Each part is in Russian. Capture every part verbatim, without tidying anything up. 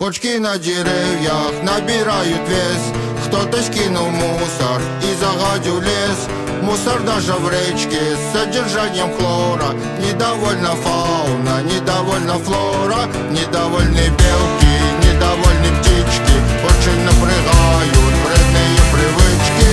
Почки на деревьях набирают вес. Кто-то скинул мусор и загадил лес. Мусор даже в речке с содержанием хлора. Недовольна фауна, недовольна флора. Недовольны белки, недовольны птички. Очень напрягают вредные привычки.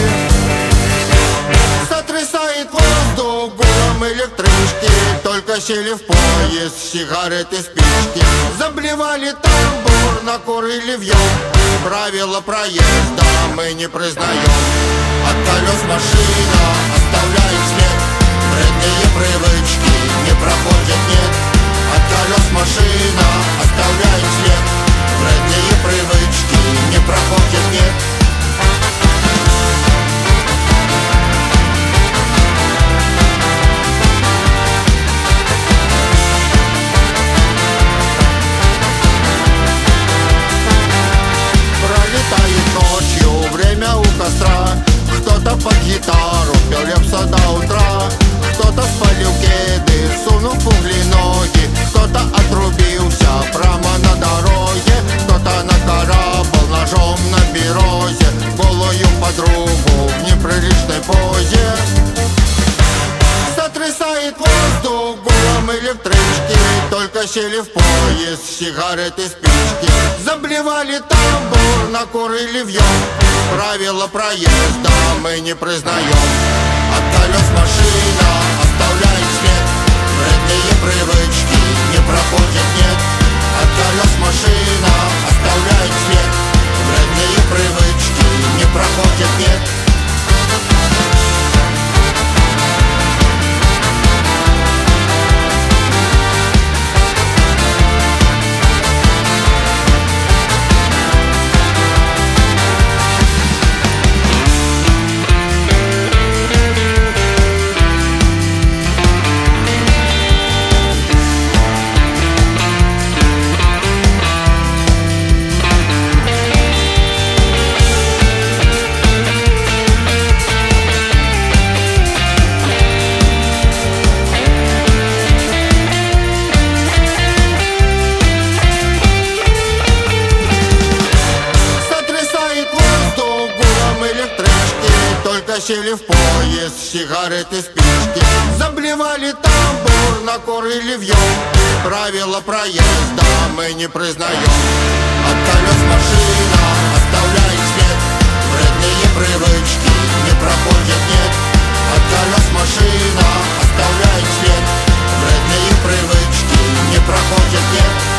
Сотрясает воздух гулом электрички. Только сели в поезд, сигареты, спички. Заблевали тамбур, накурили вьем. Правила проезда мы не признаем. От колес машина оставляет след. Вредные привычки не проходят, нет. От колес машина оставляет след. Вредные привычки не проходят, нет. Кто-то под гитару пел лепса до утра. Кто-то спалил кеды, сунув угли ноги. Кто-то отрубился прямо на дороге. Кто-то накарабал ножом на берозе голую подругу в неприличной позе. Сотрясает воздух гулом электрички. Только сели в поезд, сигареты, спички. Заблевали тамбур, накурили вьем. Правила проезда мы не признаем. От колес машина оставляет след. Вредные привычки не проходят, нет. От колес машина оставляет след. Вредные привычки не проходят, нет. Сели в поезд, сигареты, спички. Заблевали тамбур, накурили вьем. Правила проезда мы не признаем. От колес машина оставляет след. Вредные привычки не проходят, нет. От колес машина оставляет след. Вредные привычки не проходят, нет.